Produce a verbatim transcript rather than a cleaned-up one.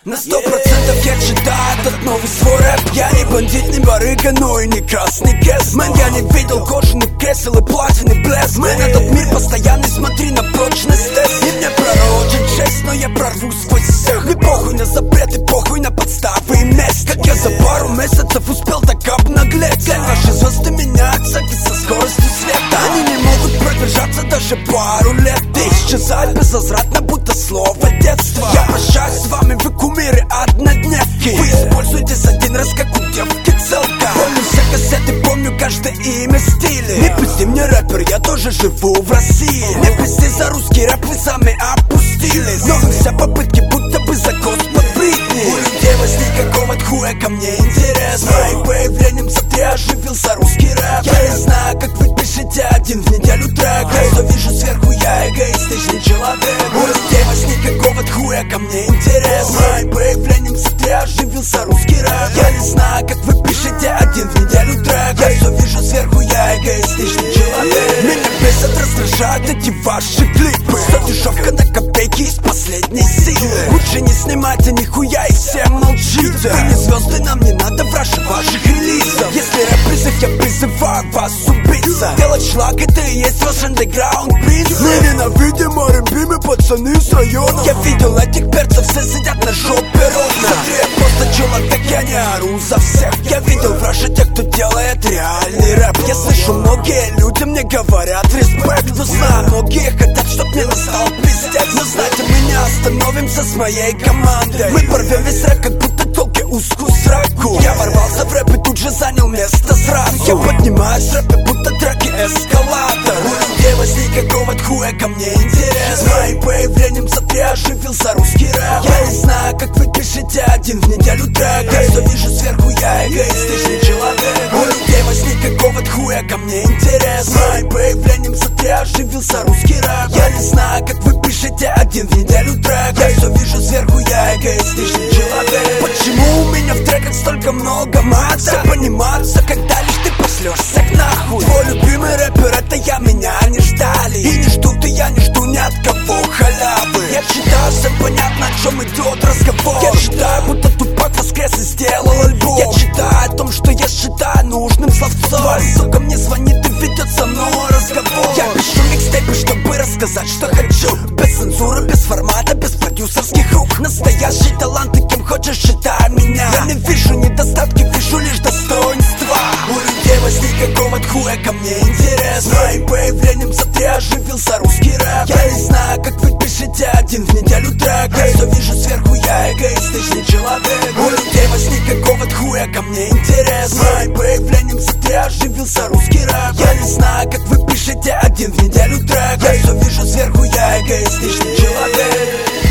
На сто процентов я читаю этот новый свой рэп. Я не бандит, не барыга, но и не красный крест. Мэн, я не видел кожаных кресел и платиный блеск. Мэн, этот мир постоянный, смотри на прочность тест. И мне пророчит честь, но я прорвусь сквозь всех. Не похуй на запреты, похуй на подставы и месть. Как я за пару месяцев успел так обнаглеть. Глянь, ваши звезды меняются со скоростью света. Они не могут продержаться даже пару лет. Ты исчезаешь безвозвратно, будто слово детства. Я прощаюсь с вами, вы кумиры однодневки. Вы используетесь один раз, как у девки целка. Помню все кассеты, помню каждое имя стиля. Не пусти мне рэпер, я тоже живу в России. Не пусти за русский рэп, вы сами опустились. Но вы все попытки, будто бы закос под Бритни. У людей возник какого-то хуя ко мне интерес. Моим появлением смотри, оживился русский рэп. Я не знаю, как вы пишете один в неделю трек. Я что вижу сверху, я эгоистичный человек. У людей возник какого-то хуя ко мне интерес. Моим появлением смотри, оживился русский рэп. Я не знаю, как вы пишете один в неделю трек. Я что вижу сверху, я эгоистичный человек. Меня бесят, раздражают эти ваши клипы. Что дешевка на копейки из последней силы. Лучше не снимайте нихуя и все молчите. Вы не звезды, нам не надо враж ваших релизов. Если рэп призыв, я призываю вас убиться. Делать шлак, это и есть ваш андеграунд принцип. Мы ненавидим эр энд би, мы пацаны с района. Я видел этих перцев, все сидят на жопе ровно. Смотри, я просто человек, я не ору за всех. Я видел вражи тех, кто делает реальный рэп. Я слышу, многие люди мне говорят респект. Но знаю, многие хотят, чтоб мне настал пиздец. Но знаете, мы не остановимся с моей командой. Мы порвем весь рэп, как будто толки узкую сраку. Я ворвался в рэп и тут же занял место сразу. Я поднимаюсь в рэпе, будто треки эскалатор. У людей возник какого-то хуя ко мне интерес. С моим появлением смотри, оживился русский рэп. Я не знаю, как вы пишете один в неделю трек. Я что вижу сверху, я эгоистичный человек. У людей возник какого-то хуя ко мне интерес. С моим появлением смотри, оживился русский рэп. Я не знаю, как вы пишете один в неделю трек. Я что вижу сверху, я эгоистичный человек. Почему у меня в треках столько много мата? Все понимаются, когда лишь ты пошлешься к нахуй. Твой любимый рэпер, это я, меня не ждали. И не ждут, и я не жду ни от кого халявы. Я читаю, всем понятно, о чем идет разговор. Я читаю, будто Тупак воскрес и сделал альбом. Я читаю о том, что я считаю нужным словцом. Твоя сука мне звонит и ведет со мной разговор. Я пишу микстейпы, чтобы рассказать, что хочу. Без цензуры, без формата, без продюсерских рук. Настоящий талант, и кем хочешь, считай меня. Я не вижу недостатки, вижу лишь достоинства. У людей возник какого-то хуя ко мне интерес. С моим появлением смотри, оживился русский рэп. Я не знаю, как вы пишете один в неделю трек. Я что вижу сверху, я эгоистичный человек. У людей возник какого-то хуя ко мне интерес. С моим появлением смотри, оживился русский рэп. Я не знаю, как вы пишете один в неделю трек. Я что вижу сверху, я эгоистичный человек.